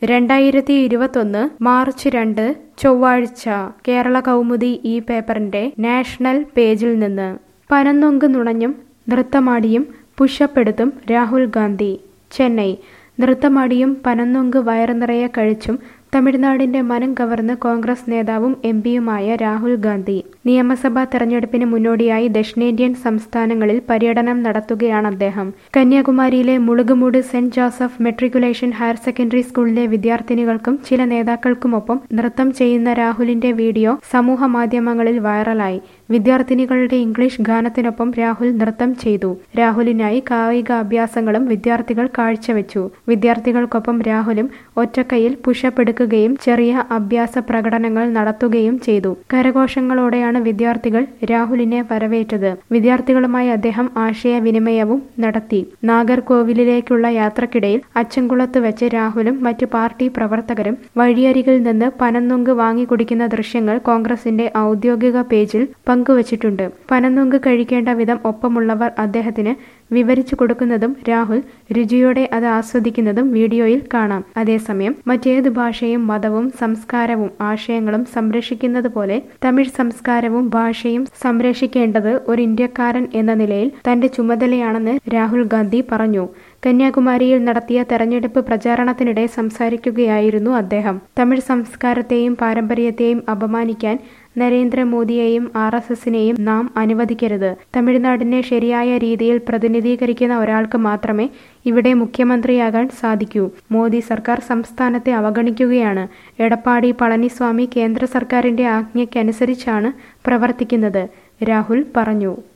2021 March 2 ചൊവ്വാഴ്ച കേരള കൗമുദി ഈ പേപ്പറിന്റെ നാഷണൽ പേജിൽ നിന്ന് പനന്നൊങ്ക് നുണഞ്ഞും നൃത്തമാടിയും പുഷപ്പെടുത്തും രാഹുൽ ഗാന്ധി. ചെന്നൈ. നൃത്തമാടിയും പനന്നൊങ്ക് വയറ് നിറയെ കഴിച്ചും തമിഴ്നാടിന്റെ മനം കവർന്ന് കോൺഗ്രസ് നേതാവും എംപിയുമായ രാഹുൽ ഗാന്ധി നിയമസഭാ തെരഞ്ഞെടുപ്പിന് മുന്നോടിയായി ദക്ഷിണേന്ത്യൻ സംസ്ഥാനങ്ങളിൽ പര്യടനം നടത്തുകയാണ് അദ്ദേഹം. കന്യാകുമാരിയിലെ Mulukumoodu saint Joseph matriculation higher secondary സ്കൂളിലെ വിദ്യാർത്ഥിനികൾക്കും ചില നേതാക്കൾക്കുമൊപ്പം നൃത്തം ചെയ്യുന്ന രാഹുലിന്റെ വീഡിയോ സമൂഹ മാധ്യമങ്ങളിൽ വൈറലായി. വിദ്യാർത്ഥിനികളുടെ ഇംഗ്ലീഷ് ഗാനത്തിനൊപ്പം രാഹുൽ നൃത്തം ചെയ്തു. രാഹുലിനായി കായികാഭ്യാസങ്ങളും വിദ്യാർത്ഥികൾ കാഴ്ചവെച്ചു. വിദ്യാർത്ഥികൾക്കൊപ്പം രാഹുലും ഒറ്റക്കൈയിൽ പുഷപ്പ് എടുക്കുകയും ചെറിയ അഭ്യാസ പ്രകടനങ്ങൾ നടത്തുകയും ചെയ്തു. കരഘോഷങ്ങളോടെയാണ് വിദ്യാർത്ഥികൾ രാഹുലിനെ വരവേറ്റത്. വിദ്യാർത്ഥികളുമായി അദ്ദേഹം ആശയവിനിമയവും നടത്തി. നാഗർകോവിലിലേക്കുള്ള യാത്രക്കിടയിൽ അച്ചൻകുളത്ത് വെച്ച് രാഹുലും മറ്റു പാർട്ടി പ്രവർത്തകരും വഴിയരികിൽ നിന്ന് പനന്നൊങ്ക് വാങ്ങിക്കുടിക്കുന്ന ദൃശ്യങ്ങൾ കോൺഗ്രസിന്റെ ഔദ്യോഗിക പേജിൽ പങ്കുവച്ചിട്ടുണ്ട്. പനന്നൊങ്ക് കഴിക്കേണ്ട വിധം ഒപ്പമുള്ളവർ അദ്ദേഹത്തിന് വിവരിച്ചു കൊടുക്കുന്നതും രാഹുൽ രുചിയോടെ അത് ആസ്വദിക്കുന്നതും വീഡിയോയിൽ കാണാം. അതേസമയം മറ്റേത് ഭാഷയും മതവും സംസ്കാരവും ആശയങ്ങളും സംരക്ഷിക്കുന്നത് പോലെ തമിഴ് സംസ്കാരവും ഭാഷയും സംരക്ഷിക്കേണ്ടത് ഒരു ഇന്ത്യക്കാരൻ എന്ന നിലയിൽ തന്റെ ചുമതലയാണെന്ന് രാഹുൽ ഗാന്ധി പറഞ്ഞു. കന്യാകുമാരിയിൽ നടത്തിയ തെരഞ്ഞെടുപ്പ് പ്രചാരണത്തിനിടെ സംസാരിക്കുകയായിരുന്നു അദ്ദേഹം. തമിഴ് സംസ്കാരത്തെയും പാരമ്പര്യത്തെയും അപമാനിക്കാൻ നരേന്ദ്രമോദിയെയും RSSനെയും നാം അനുവദിക്കരുത്. തമിഴ്നാടിനെ ശരിയായ രീതിയിൽ പ്രതിനിധീകരിക്കുന്ന ഒരാൾക്ക് മാത്രമേ ഇവിടെ മുഖ്യമന്ത്രിയാകാൻ സാധിക്കൂ. മോദി സർക്കാർ സംസ്ഥാനത്തെ അവഗണിക്കുകയാണ്. എടപ്പാടി പളനിസ്വാമി കേന്ദ്ര സർക്കാരിന്റെ ആജ്ഞയ്ക്കനുസരിച്ചാണ് പ്രവർത്തിക്കുന്നത്, രാഹുൽ പറഞ്ഞു.